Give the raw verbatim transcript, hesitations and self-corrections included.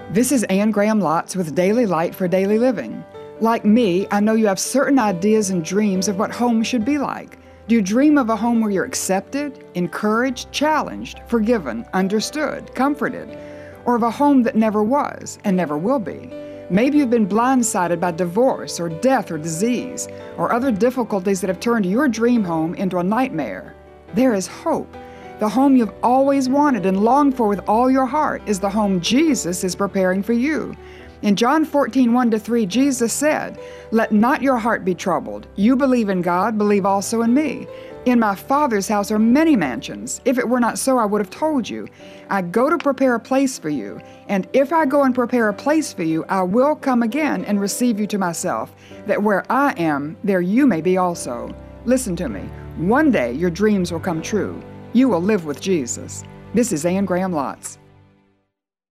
This is Anne Graham Lotz with Daily Light for Daily Living. Like me, I know you have certain ideas and dreams of what home should be like. Do you dream of a home where you're accepted, encouraged, challenged, forgiven, understood, comforted? Or of a home that never was and never will be? Maybe you've been blindsided by divorce or death or disease or other difficulties that have turned your dream home into a nightmare. There is hope. The home you've always wanted and longed for with all your heart is the home Jesus is preparing for you. In John fourteen, one to three, Jesus said, "Let not your heart be troubled. You believe in God, believe also in me. In my Father's house are many mansions. If it were not so, I would have told you. I go to prepare a place for you. And if I go and prepare a place for you, I will come again and receive you to myself, that where I am, there you may be also." Listen to me. One day your dreams will come true. You will live with Jesus. This is Anne Graham Lotz.